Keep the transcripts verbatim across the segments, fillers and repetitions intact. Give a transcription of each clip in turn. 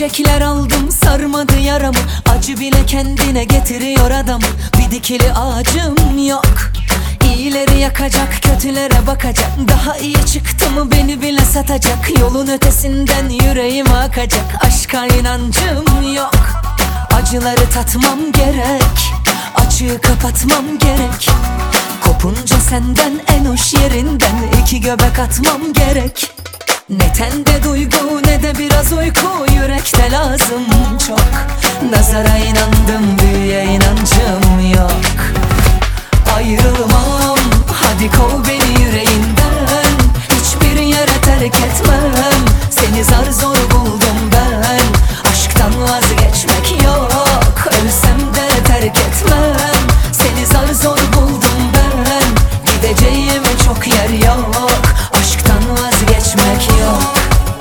Çiçekler aldım sarmadı yaramı, acı bile kendine getiriyor adamı. Bir dikili ağacım yok, İyileri yakacak, kötülere bakacak. Daha iyi çıktı mı beni bile satacak. Yolun ötesinden yüreğim akacak. Aşka inancım yok, acıları tatmam gerek, açığı kapatmam gerek. Kopunca senden en hoş yerinden iki göbek atmam gerek. Ne tende duygu ne de biraz uyku, yürekte lazım çok. Nazara inandım, büyüye inancım yok. Ayrılmam, hadi kov beni yüreğinden. Hiçbir yere terk etmem, seni zar zor buldum ben. Aşktan vazgeçmek yok, ölsem de terk etmem. Seni zar zor buldum ben, gideceğim çok yer yok. Aşktan vazgeçmek yok.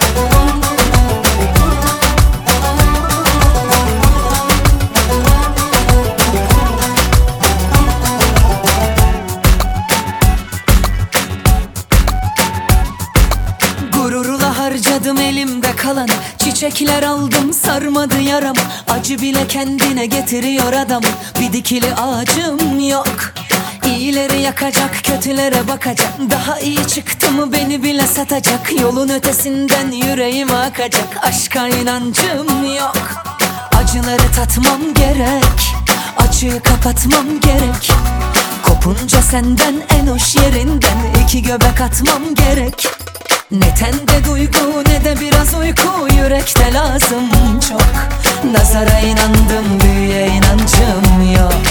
Gururla harcadım elimde kalanı, çiçekler aldım sarmadı yaramı. Acı bile kendine getiriyor adamı. Bir dikili ağacım yok, İyileri yakacak, kötülere bakacak. Daha iyi çıktı mı beni bile satacak. Yolun ötesinden yüreğim akacak. Aşka inancım yok, acıları tatmam gerek, açığı kapatmam gerek. Kopunca senden en hoş yerinden iki göbek atmam gerek. Ne tende duygu ne de biraz uyku, yürekte lazım çok. Nazara inandım, büyüye inancım yok.